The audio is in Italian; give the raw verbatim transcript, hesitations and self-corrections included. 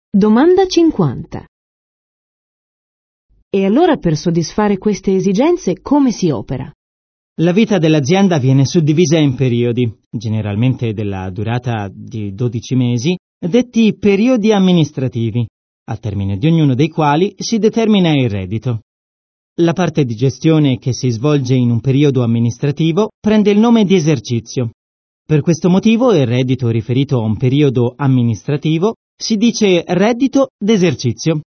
Domanda cinquanta. E allora per soddisfare queste esigenze come si opera? La vita dell'azienda viene suddivisa in periodi, generalmente della durata di dodici mesi, detti periodi amministrativi, al termine di ognuno dei quali si determina il reddito. La parte di gestione che si svolge in un periodo amministrativo prende il nome di esercizio. Per questo motivo il reddito riferito a un periodo amministrativo si dice reddito d'esercizio.